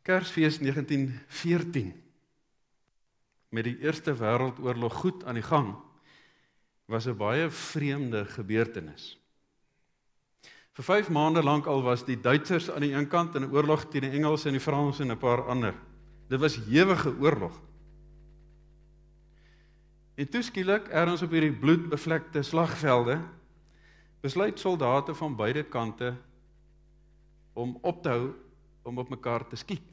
Kersfees 1914, met die Eerste Wêreldoorlog goed aan die gang, was 'n baie vreemde gebeurtenis. Vir 5 maande lank al was die Duitsers aan die een kant in 'n oorlog teen die Engelse en die Franse en 'n paar ander. Dit was ewige oorlog. En toe skielik, ergens op hierdie bloedbevlekte slagvelde, besluit soldate van beide kante om op te hou om op mekaar te skiet.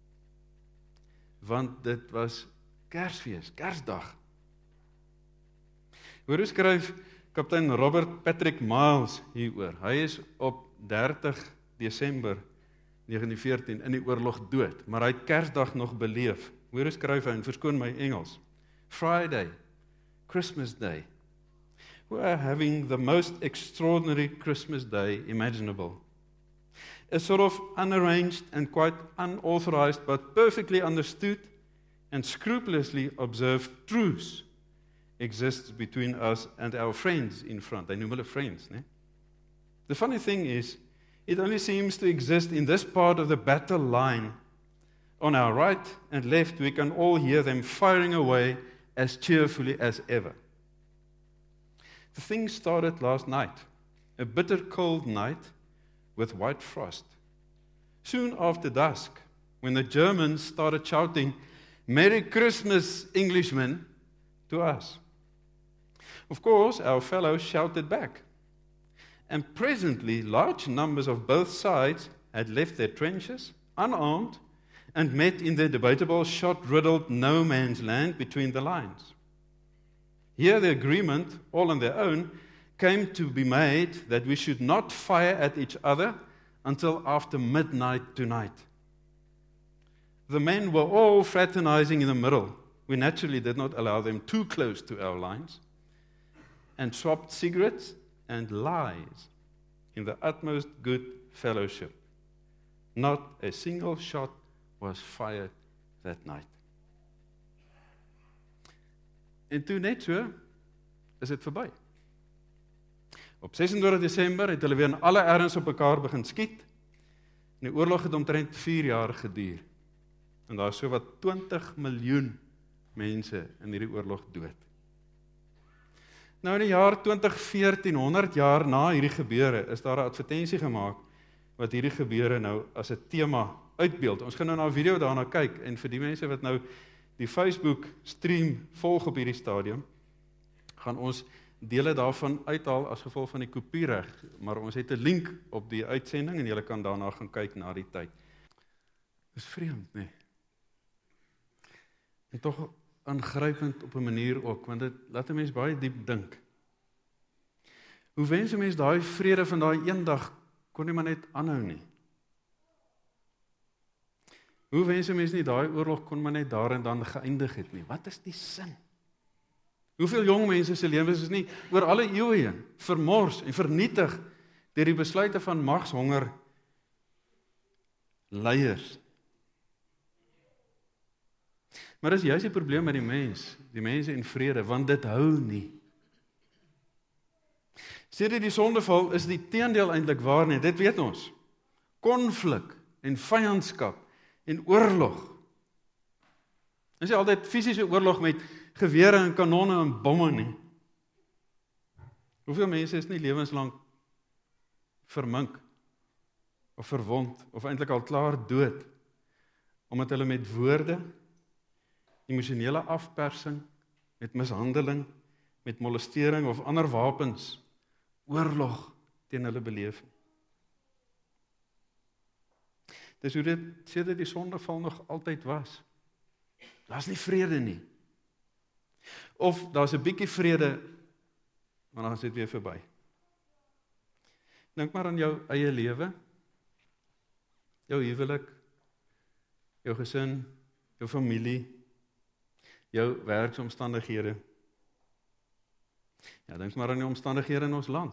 Want dit was Kersfees, Kersdag. Hoor hoe skryf kaptein Robert Patrick Miles hieroor. Hy is op 30 Desember 1914 in die oorlog dood, maar hy het Kersdag nog beleef. Hoor hoe skryf hy, en verskoon my Engels. Friday, Christmas Day. We are having the most extraordinary Christmas day imaginable. A sort of unarranged and quite unauthorized but perfectly understood and scrupulously observed truce exists between us and our friends in front. Hy noem hulle friends, né? The funny thing is, it only seems to exist in this part of the battle line. On our right and left, we can all hear them firing away as cheerfully as ever. The thing started last night, a bitter cold night with white frost. Soon after dusk, when the Germans started shouting, "Merry Christmas, Englishmen," to us. Of course, our fellows shouted back. And presently, large numbers of both sides had left their trenches, unarmed, and met in the debatable, shot-riddled no man's land between the lines. Here the agreement, all on their own, came to be made that we should not fire at each other until after midnight tonight. The men were all fraternizing in the middle. We naturally did not allow them too close to our lines, and swapped cigarettes and lies in the utmost good fellowship. Not a single shot was fired that night. En toe net so, is dit verby. Op 26 Desember het hulle weer in alle erns op mekaar begin skiet, en die oorlog het omtrent 4 jaar geduur. En daar is so wat 20 miljoen mense in hierdie oorlog dood. Nou in die jaar 2014, 100 jaar na hierdie gebeure, is daar 'n advertensie gemaak, wat hierdie gebeure nou as 'n tema uitbeeld. Ons gaan nou na 'n video daarna kyk, en vir die mense wat nou die Facebook stream volg op hierdie stadium, gaan ons dele daarvan uithaal as gevolg van die kopiereg, maar ons het 'n link op die uitsending, en julle kan daarna gaan kyk na die tyd. Dis vreemd, nee. En tog aangrypend op 'n manier ook, want dit laat 'n mens baie diep dink. Hoe wens 'n mens daai vrede van daai eendag kon nie maar net aanhou nie? Hoe wens 'n mens nie daai oorlog kon maar net daar en dan geëindig het nie? Wat is die sin? Hoeveel jong mense se lewens is nie oor alle eeue heen vermors en vernietig deur die besluite van magshonger leiers? Maar dis juist die probleem met die mense en vrede, want dit hou nie. Sedert die sondeval is die teendeel eintlik waar nie, dit weet ons. Konflik en vyandskap en oorlog. Dit is nie altyd fisiese oorlog met gewere en kanonne en bomme nie. Hoeveel mense is nie lewenslang vermink of verwond of eintlik al klaar dood omdat hulle met woorde, emosionele afpersing, met mishandeling, met molestering of ander wapens oorlog teen hulle beleef. Dis hoe dit sedert die sondeval nog altyd was. Daar's nie vrede nie. Of daar's 'n bietjie vrede, maar dan is dit weer verby. Dink maar aan jou eie lewe, jou huwelik, jou gesin, jou familie, jou werksomstandighede. Ja, dink maar aan die omstandighede in ons land.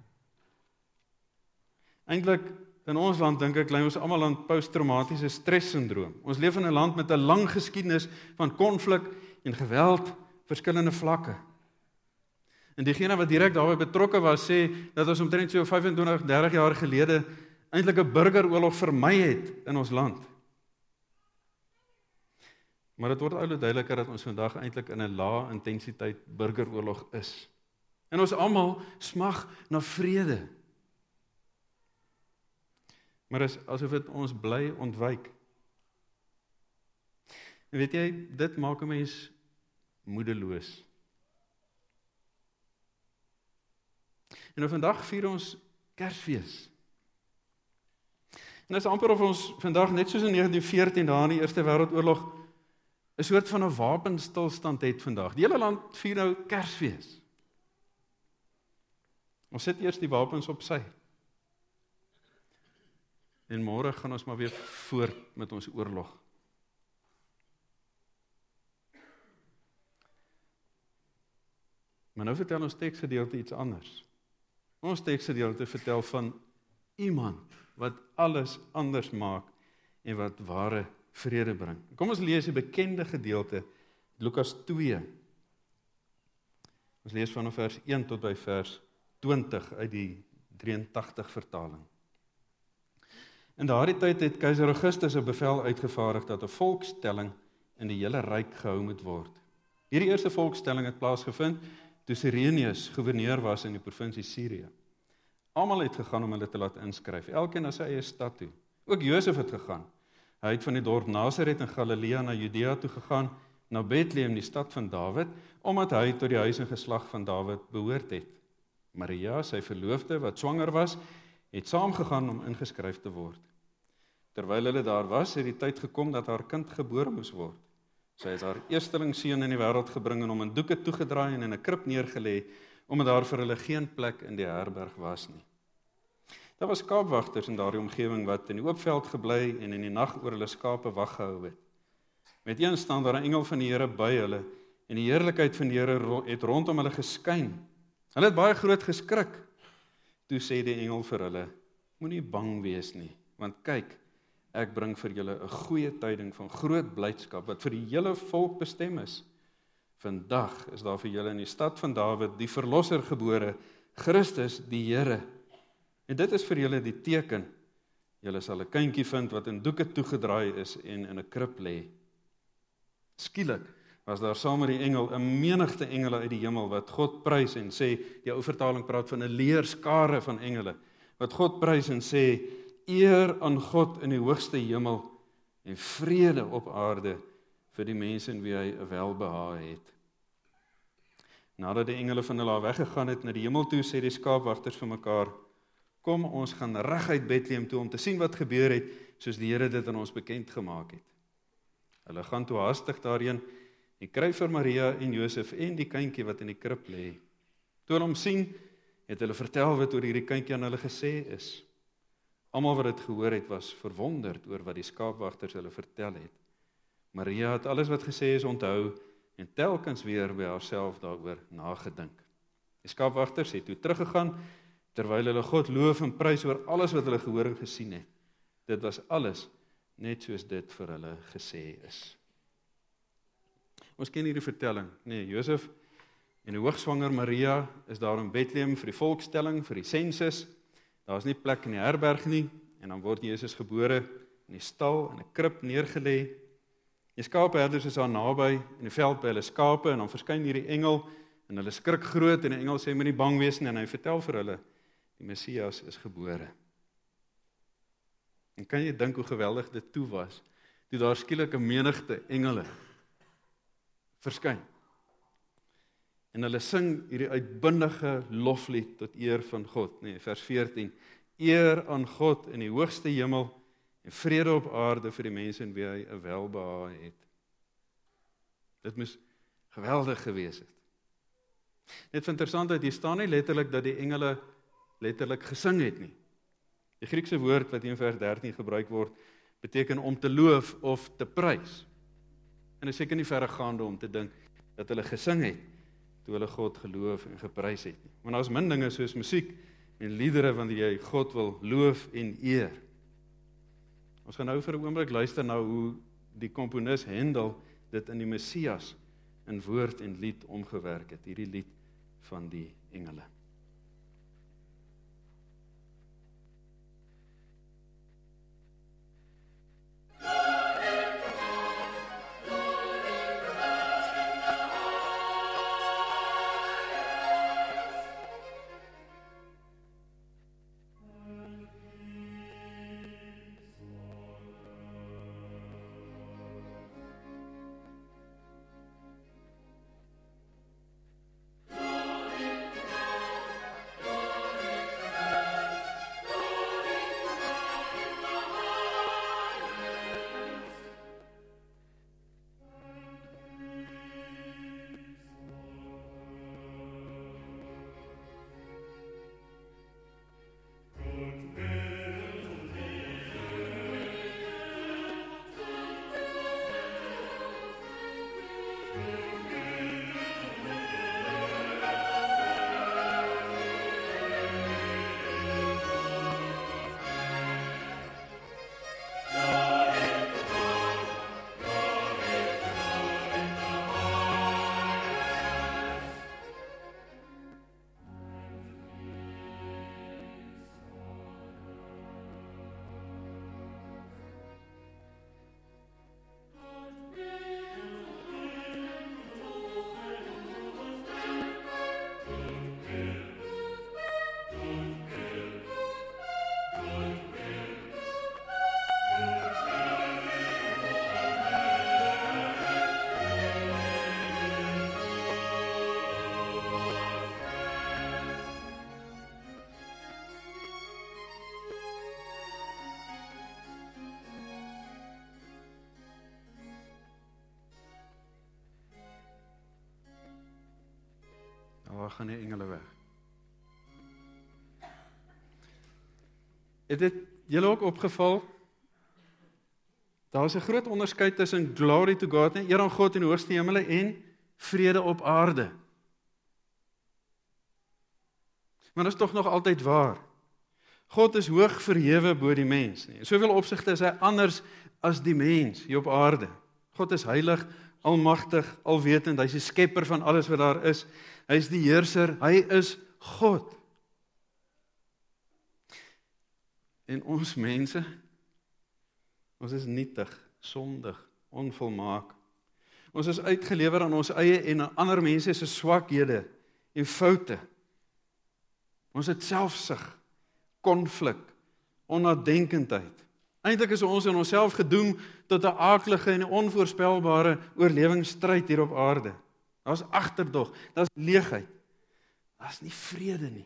Eintlik, in ons land, dink ek, ly ons almal aan posttraumatiese stressyndroom. Ons leef in 'n land met 'n lang geskiedenis van konflik en geweld, verskillende vlakke. En diegene wat direk daarbey betrokke was, sê dat ons omtrent so 25, 30 jaar gelede eintlik 'n burgeroorlog vermy het in ons land. Maar dit word al hoe duideliker dat ons vandag eintlik in 'n lae intensiteit burgeroorlog is. En ons almal smag na vrede. Maar is asof dit ons bly ontwyk. En weet jy, dit maak 'n mens moedeloos. En nou vandag vier ons Kersfees. En dit is amper of ons vandag, net soos in 1914, daar in die Eerste Wêreldoorlog, 'n soort van 'n wapenstilstand het vandag. Die hele land vier nou Kersfees. Ons sit eers die wapens op sy. En môre gaan ons maar weer voort met ons oorlog. Maar nou vertel ons teksgedeelte iets anders. Ons teksgedeelte vertel van iemand wat alles anders maak en wat ware vrede bring. Kom ons lees die bekende gedeelte, Lukas 2. Ons lees vanaf vers 1 tot by vers 20 uit die 83 vertaling. In daardie tyd het keiser Augustus 'n bevel uitgevaardig dat 'n volkstelling in die hele ryk gehou moet word. Hierdie eerste volkstelling het plaasgevind toe Cyrenius gouverneur was in die provinsie Sirië. Almal het gegaan om hulle te laat inskryf, elkeen na sy eie stad toe. Ook Josef het gegaan. Hy het van die dorp Nasaret in Galilea na Judea toe gegaan, na Bethlehem, die stad van Dawid, omdat hy tot die huis en geslag van Dawid behoort het. Maria, sy verloofde, wat swanger was, het saamgegaan om ingeskryf te word. Terwyl hulle daar was, het die tyd gekom dat haar kind gebore moes word. Sy het haar eersteling seun in die wêreld gebring en hom in doeke toegedraai en in 'n krib neergelê, omdat daar vir hulle geen plek in die herberg was nie. Daar was skaapwagters in daardie omgewing wat in die oop veld gebly en in die nag oor hulle skape wag gehou het. Met een staan daar 'n engel van die Here by hulle en die heerlikheid van die Here het rondom hulle geskyn. Hulle het baie groot geskrik. Toe sê die engel vir hulle: "Moenie bang wees nie, want kyk, ek bring vir julle 'n goeie tyding van groot blydskap wat vir die hele volk bestem is. Vandag is daar vir julle in die stad van Dawid die verlosser gebore, Christus die Here. En dit is vir julle die teken. Julle sal 'n kindjie vind wat in doeke toegedraai is en in 'n krib lê." Skielik was daar saam met die engel 'n menigte engele uit die hemel wat God prys en sê, die ou vertaling praat van 'n leerskare van engele, wat God prys en sê: "Eer aan God in die hoogste hemel en vrede op aarde vir die mense in wie hy 'n welbehae het." Nadat die engele van hulle weggegaan het na die hemel toe, sê die skaapwagters vir mekaar: "Kom, ons gaan reguit Bethlehem toe om te sien wat gebeur het, soos die Here dit aan ons bekend gemaak het." Hulle gaan toe haastig daarheen en kry vir Maria en Josef en die kindjie wat in die krib lê. Toe hulle hom sien, het hulle vertel wat oor hierdie kindjie aan hulle gesê is. Almal wat dit gehoor het, was verwonderd oor wat die skaapwagters hulle vertel het. Maria het alles wat gesê is onthou en telkens weer by haarself daaroor nagedink. Die skaapwagters het toe teruggegaan, terwyl hulle God loof en prys oor alles wat hulle gehoor en gesien het. Dit was alles net soos dit vir hulle gesê is. Ons ken hierdie vertelling, nee, Josef en die hoogswanger Maria is daar in Bethlehem vir die volkstelling, vir die sensus. Daar is nie plek in die herberg nie, en dan word Jesus gebore in die stal, in 'n krib neergelê. Die skaapherders is daar naby, in die veld by hulle skape, en dan verskyn hierdie engel, en hulle skrik groot, en die engel sê, "Moenie bang wees nie," en hy vertel vir hulle, die Messias is gebore. En kan jy dink hoe geweldig dit toe was, toe daar skielik 'n menigte engele verskyn. En hulle sing hierdie uitbundige loflied tot eer van God, nee, vers 14, "Eer aan God in die hoogste hemel en vrede op aarde vir die mense in wie hy 'n welbehae het." Dit moes geweldig gewees het. Net van interessantheid, hier staan nie letterlik dat die engele letterlik gesing het nie. Die Griekse woord wat in vers 13 gebruik word, beteken om te loof of te prys. En is seker nie verregaande om te dink dat hulle gesing het toe hulle God geloof en geprys het nie. Want daar is min dinge soos musiek en liedere wanneer jy God wil loof en eer. Ons gaan nou vir 'n oomblik luister na hoe die komponis Handel dit in die Messias in woord en lied omgewerk het, hierdie lied van die engele. Waar gaan die engele weg? Het dit julle ook opgeval? Daar is 'n groot onderskeid tussen glory to God, eer aan God in die hoogste hemele, en vrede op aarde. Maar dit is tog nog altyd waar. God is hoog verhewe bo die mens. In soveel opsigte is hy anders as die mens hier op aarde. God is heilig, almagtig, alwetend, hy is die skepper van alles wat daar is. Hy is die heerser, hy is God. En ons mense, ons is nietig, sondig, onvolmaak. Ons is uitgelewer aan ons eie en aan ander mense se swakhede en foute. Ons het selfsug, konflik, onnadenkendheid. Eintlik is ons in onsself gedoem tot 'n aaklige en onvoorspelbare oorlewingsstryd hier op aarde. Daar's agterdog, daar's leegheid. Daar's nie vrede nie.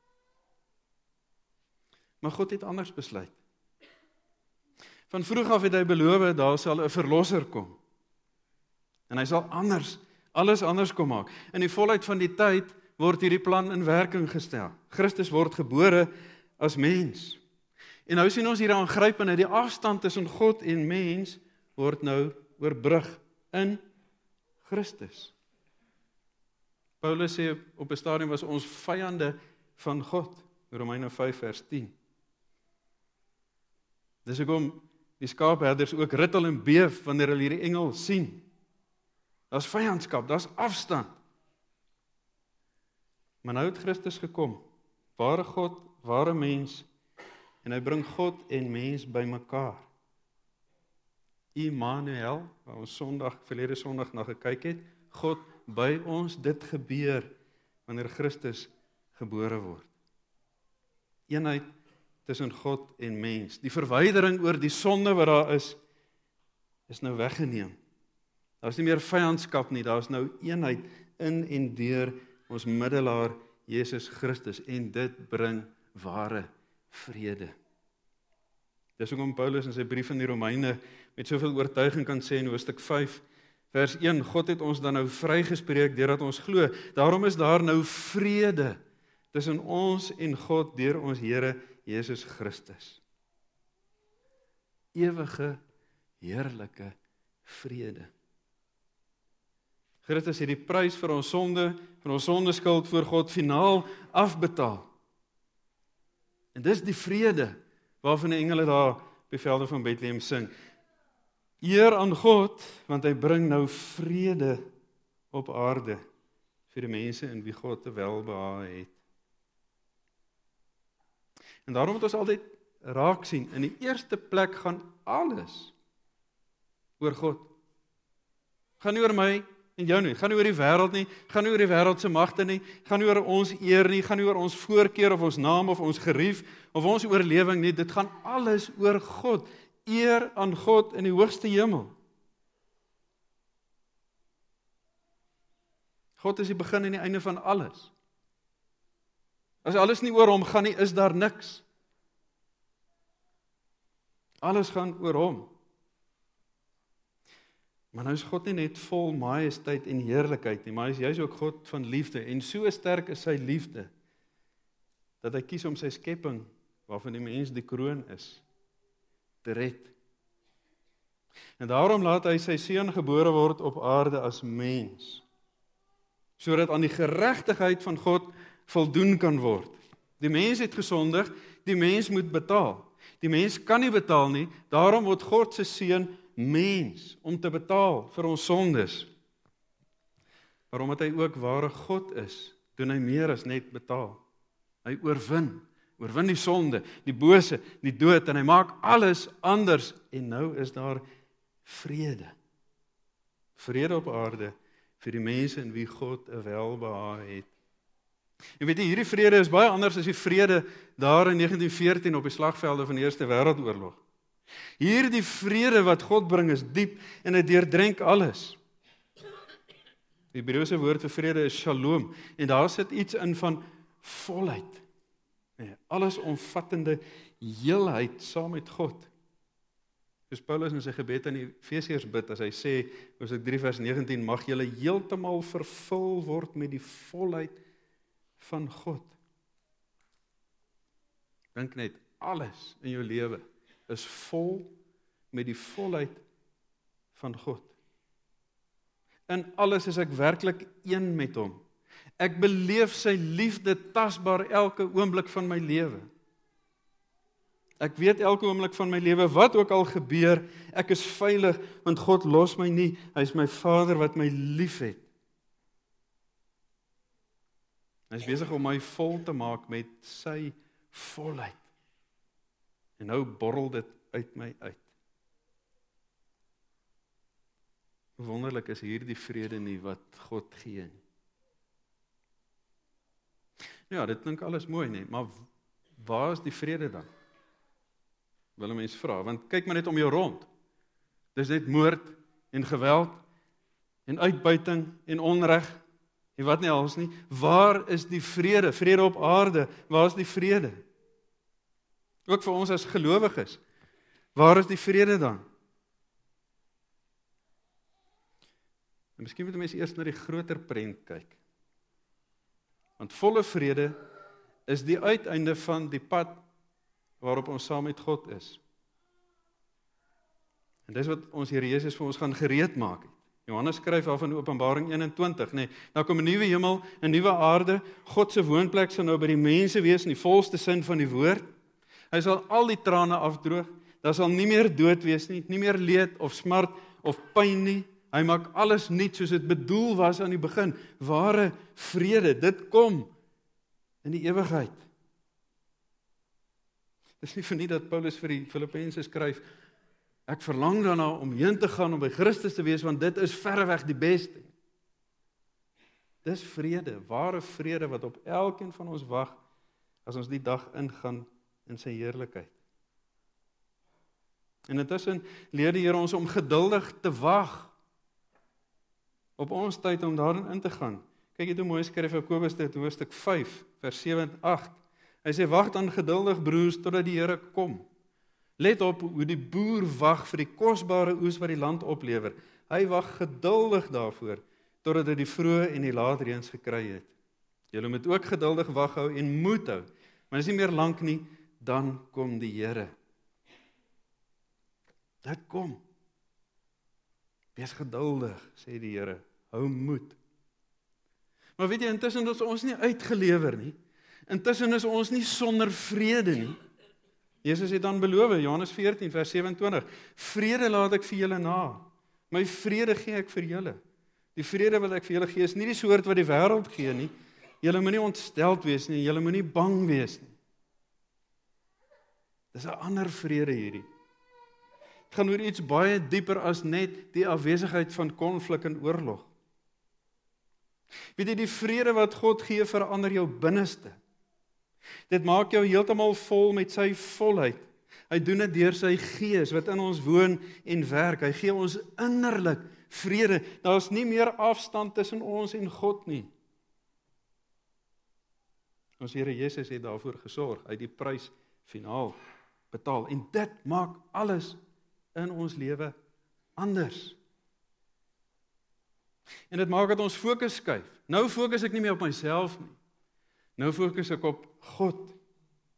Maar God het anders besluit. Van vroeg af het hy beloof, daar sal 'n verlosser kom. En hy sal alles anders kom maak. In die volheid van die tyd word hierdie plan in werking gestel. Christus word gebore as mens. En nou sien ons hier aangrypend dat die afstand tussen God en mens word nou oorbrug in Christus. Paulus sê op 'n stadium was ons vyande van God, Romeine 5 vers 10. Dis hoekom die skaapherders ook rittel en beef wanneer hulle hierdie engel sien. Daar's vyandskap, daar's afstand. Maar nou het Christus gekom, ware God, ware mens, en hy bring God en mens bymekaar. Immanuel, waar ons verlede Sondag na gekyk het, God by ons, dit gebeur wanneer Christus gebore word. Eenheid tussen God en mens. Die verwydering oor die sonde wat daar is nou weggeneem. Daar is nie meer vyandskap nie, daar is nou eenheid in en deur ons middelaar Jesus Christus, en dit bring ware vrede. Dis hoekom Paulus in sy brief aan die Romeine met soveel oortuiging kan sê in hoofstuk 5, vers 1, God het ons dan nou vrygespreek deurdat ons glo. Daarom is daar nou vrede tussen ons en God deur ons Here Jesus Christus. Ewige, heerlike vrede. Christus het die prys vir ons sondeskuld voor God finaal afbetaal. En dis die vrede waarvan die engele daar op die velde van Bethlehem sing. Eer aan God, want hy bring nou vrede op aarde vir die mense in wie God te welbehae het. En daarom moet ons altyd raak sien, in die eerste plek gaan alles oor God. Gaan nie oor my en jou nie, gaan nie oor die wêreld nie, gaan nie oor die wêreld se magte nie, gaan nie oor ons eer nie, gaan nie oor ons voorkeur of ons naam of ons gerief of ons oorlewing nie, dit gaan alles oor God. Eer aan God in die hoogste hemel. God is die begin en die einde van alles. As alles nie oor hom gaan nie, is daar niks. Alles gaan oor hom. Maar nou is God nie net vol majesteit en heerlikheid nie, maar hy is juis ook God van liefde, en so sterk is sy liefde, dat hy kies om sy skepping, waarvan die mens die kroon is, te red. En daarom laat hy sy seun gebore word op aarde as mens, sodat aan die geregtigheid van God voldoen kan word. Die mens het gesondig, die mens moet betaal. Die mens kan nie betaal nie, daarom word God se seun mens, om te betaal vir ons sondes. Maar omdat hy ook ware God is, doen hy meer as net betaal. Hy oorwin die sonde, die bose, die dood, en hy maak alles anders, en nou is daar vrede. Vrede op aarde, vir die mense in wie God 'n welbehae het. En weet jy, hierdie vrede is baie anders as die vrede daar in 1914 op die slagvelde van die Eerste Wêreldoorlog. Hierdie vrede wat God bring is diep en dit deurdrenk alles. Die Hebreëse woord vir vrede is shalom, en daar sit iets in van volheid. Alles omvattende heelheid saam met God. Soos Paulus in sy gebed aan die Efesiërs bid, as hy sê, Hoofstuk 3 vers 19, mag julle heeltemal vervul word met die volheid van God. Dink net, alles in jou lewe is vol met die volheid van God. In alles is ek werklik een met hom. Ek beleef sy liefde tasbaar elke oomblik van my lewe. Ek weet elke oomblik van my lewe, wat ook al gebeur, ek is veilig, want God los my nie, hy is my Vader wat my lief het. Hy is besig om my vol te maak met sy volheid. En nou borrel dit uit my uit. Wonderlik is hierdie vrede nie wat God gee nie. Ja, dit klink alles mooi nie, maar waar is die vrede dan? Wil 'n mens vra, want kyk maar net om jou rond. Dis net moord en geweld en uitbuiting en onreg en wat nie als nie. Waar is die vrede? Vrede op aarde, waar is die vrede? Ook vir ons as gelowiges, waar is die vrede dan? En miskien moet 'n mens eers na die groter prent kyk. Want volle vrede is die uiteinde van die pad waarop ons saam met God is. En dis wat ons Here Jesus vir ons gaan gereed maak. Johannes skryf af in Openbaring 21, daar kom 'n nuwe hemel, 'n nuwe aarde, God se woonplek sal nou by die mense wees in die volste sin van die woord. Hy sal al die trane afdroog, daar sal nie meer dood wees nie, nie meer leed of smart of pyn nie. Hy maak alles nuut soos dit bedoel was aan die begin. Ware vrede, dit kom in die ewigheid. Dis nie vir nie dat Paulus vir die Filippense skryf, ek verlang daarna om heen te gaan om by Christus te wees, want dit is verreweg die beste. Dis vrede, ware vrede wat op elkeen van ons wag, as ons die dag ingaan in sy heerlikheid. En intussen leer die Here ons om geduldig te wag, op ons tyd om daarin in te gaan. Kyk jy hoe mooi skryf Jakobus dit, hoofstuk 5, vers 7 en 8. Hy sê, wag dan geduldig broers, totdat die Here kom. Let op hoe die boer wag vir die kosbare oes wat die land oplewer. Hy wag geduldig daarvoor, totdat hy die vroeë en die laatreëns gekry het. Julle moet ook geduldig wag hou en moed hou, maar dis nie meer lank nie, dan kom die Here. Dit kom. Wees geduldig, sê die Here, hou moed. Maar weet jy, intussen is ons nie uitgelewer nie. Intussen is ons nie sonder vrede nie. Jesus het dan beloof, Johannes 14 vers 27, vrede laat ek vir julle na. My vrede gee ek vir julle. Die vrede wat ek vir julle gee is nie die soort wat die wêreld gee nie. Julle moenie ontsteld wees nie, julle moenie bang wees nie. Dis 'n ander vrede hierdie. Het gaan oor iets baie dieper as net die afwesigheid van konflik en oorlog. Weet jy, die vrede wat God gee verander jou binneste. Dit maak jou heeltemal vol met sy volheid. Hy doen dit deur sy Gees wat in ons woon en werk. Hy gee ons innerlik vrede. Daar is nie meer afstand tussen ons en God nie. Ons Here Jesus het daarvoor gesorg. Hy het die prys finaal betaal. En dit maak alles in ons lewe anders. En dit maak dat ons fokus skuif. Nou fokus ek nie meer op myself nie. Nou fokus ek op God.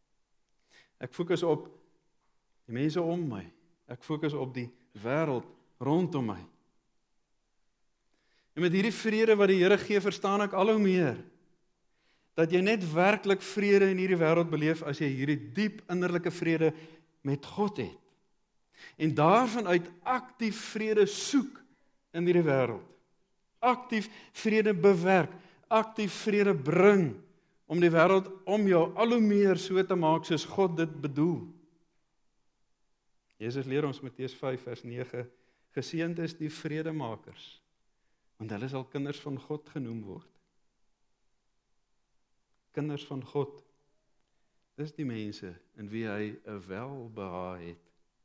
Ek fokus op die mense om my. Ek fokus op die wêreld rondom my. En met hierdie vrede wat die Here gee, verstaan ek al hoe meer, dat jy net werklik vrede in hierdie wêreld beleef, as jy hierdie diep innerlike vrede met God het. En daarvan uit aktief vrede soek in hierdie wêreld. Aktief vrede bewerk, aktief vrede bring, om die wêreld om jou al hoe meer so te maak soos God dit bedoel. Jesus leer ons Matteus 5 vers 9, geseënd is die vredemakers, want hulle sal kinders van God genoem word. Kinders van God, dis die mense in wie hy 'n welbehae het.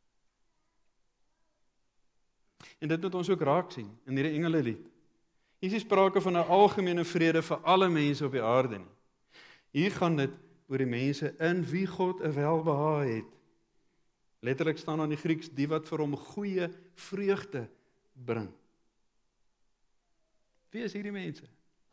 En dit moet ons ook raak sien in hierdie engelelied. Hier is sprake van 'n algemene vrede vir alle mense op die aarde nie. Hier gaan dit oor die mense in wie God 'n welbehae het. Letterlik staan aan die Grieks, die wat vir hom goeie vreugde bring. Wie is hierdie mense?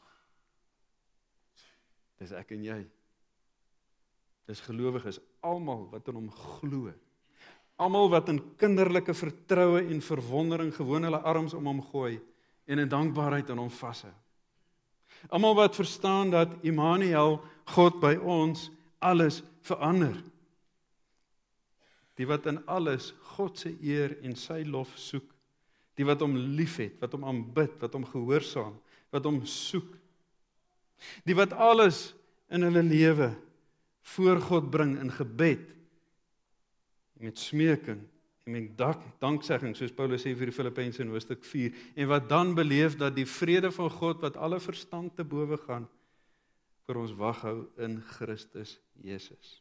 Dis ek en jy. Dis gelowiges, almal wat in hom glo. Almal wat in kinderlike vertroue en verwondering gewoon hulle arms om hom gooi en in dankbaarheid aan hom vashou. Almal wat verstaan dat Immanuel, God by ons, alles verander. Die wat in alles God se eer en sy lof soek. Die wat hom liefhet, wat hom aanbid, wat hom gehoorsaam, wat hom soek. Die wat alles in hulle lewe voor God bring in gebed, met smeking en met danksegging, soos Paulus sê vir die Filippense in hoofstuk 4, en wat dan beleef dat die vrede van God, wat alle verstand te bowe gaan, vir ons wag hou in Christus Jesus.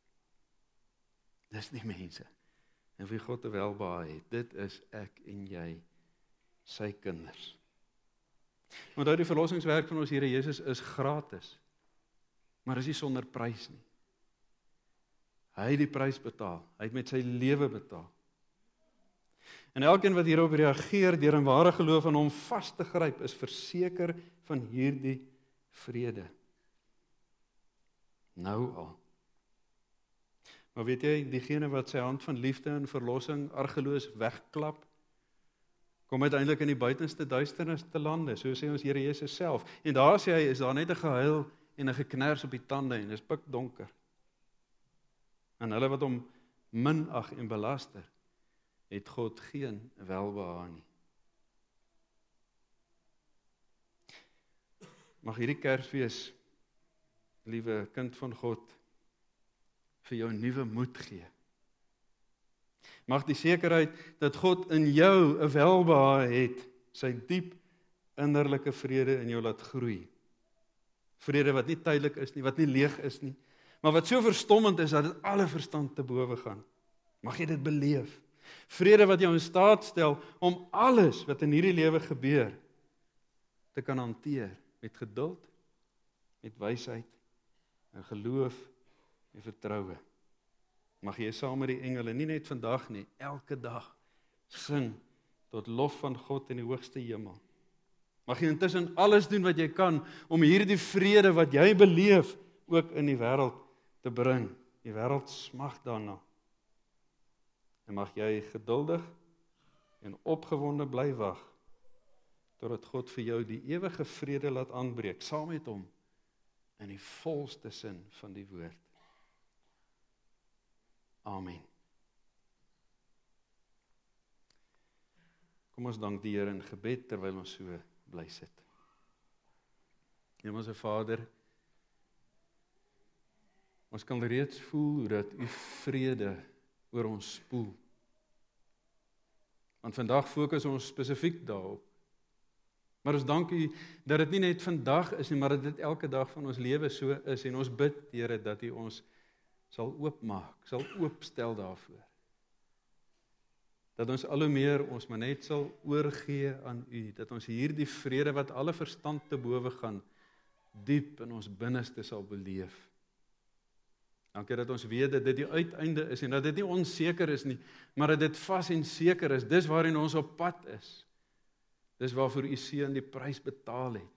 Dis die mense, en wie God 'n welbehae het, dit is ek en jy, sy kinders. Onthou, die verlossingswerk van ons Here Jesus is gratis, maar is nie sonder prys nie. Hy het die prys betaal, hy het met sy lewe betaal. En elkeen wat hierop reageer deur in ware geloof aan hom vas te gryp, is verseker van hierdie vrede. Nou al. Maar weet jy, diegene wat sy hand van liefde en verlossing argeloos wegklap, kom uiteindelik in die buitenste duisternis te lande, so sê ons Here Jesus self. En daar sê hy, is daar net 'n gehuil en 'n geknars op die tande, en dis pikdonker. En hulle wat hom minag en belaster, het God geen welbehae nie. Mag hierdie Kersfees, liewe kind van God, vir jou nuwe moed gee. Mag die sekerheid dat God in jou 'n welbehae het, sy diep innerlike vrede in jou laat groei. Vrede wat nie tydelik is nie, wat nie leeg is nie, maar wat so verstommend is dat dit alle verstand te bowe gaan. Mag jy dit beleef. Vrede wat jou in staat stel om alles wat in hierdie lewe gebeur te kan hanteer met geduld, met wysheid en geloof en vertroue. Mag jy saam met die engele, nie net vandag nie, elke dag sing tot lof van God in die hoogste hemel. Mag jy intussen alles doen wat jy kan om hierdie vrede wat jy beleef ook in die wêreld te bring. Die wêreld smag daarna. En mag jy geduldig en opgewonde bly wag totdat God vir jou die ewige vrede laat aanbreek saam met hom in die volste sin van die woord. Amen. Kom ons dank die Here in gebed terwyl ons so bly sit. Hemelse Vader, ons kan reeds voel hoe dat u vrede oor ons spoel. Want vandag fokus ons spesifiek daarop. Maar ons dank u dat dit nie net vandag is nie, maar dat dit elke dag van ons lewe so is. En ons bid, Here, dat u ons sal oopmaak, sal oopstel daarvoor. Dat ons al hoe meer ons maar net sal oorgee aan u, dat ons hierdie vrede wat alle verstand te bowe gaan, diep in ons binneste sal beleef. Dankie dat ons weet dat dit die uiteinde is en dat dit nie onseker is nie, maar dat dit vas en seker is. Dis waarin ons op pad is. Dis waarvoor u seun die prys betaal het.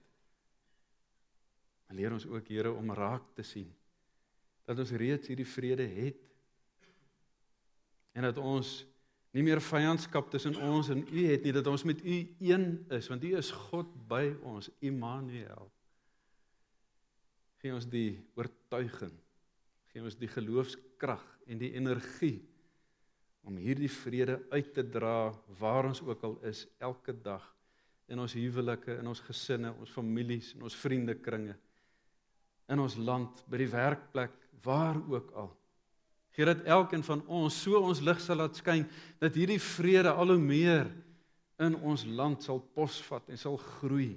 En leer ons ook, Here, om raak te sien dat ons reeds hierdie vrede het en dat ons Nie meer vyandskap tussen ons en U het nie, dat ons met U een is, want U is God by ons, Immanuel. Gee ons die oortuiging, gee ons die geloofskrag en die energie om hierdie vrede uit te dra waar ons ook al is, elke dag, in ons huwelike, in ons gesinne, ons families, in ons vriendekringe, in ons land, by die werkplek, waar ook al. Gee dat elkeen van ons so ons lig sal laat skyn, dat hierdie vrede al hoe meer in ons land sal posvat en sal groei.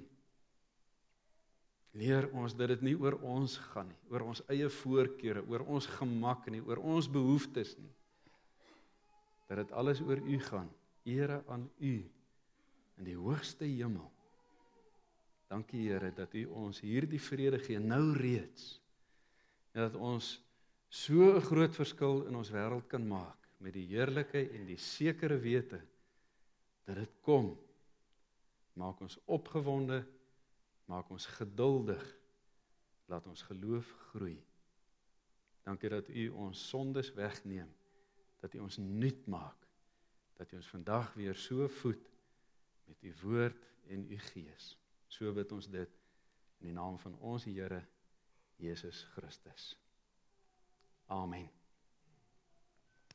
Leer ons dat dit nie oor ons gaan nie, oor ons eie voorkeure, oor ons gemak nie, oor ons behoeftes nie. Dat dit alles oor U gaan, ere aan U in die hoogste hemel. Dankie Here dat U ons hierdie vrede gee, nou reeds, en dat ons so 'n groot verskil in ons wêreld kan maak, met die heerlike en die sekere wete, dat dit kom, maak ons opgewonde, maak ons geduldig, laat ons geloof groei. Dankie dat U ons sondes wegneem, dat U ons nuut maak, dat U ons vandag weer so voed met U woord en U gees. So bid ons dit in die naam van ons Here Jesus Christus. Amen.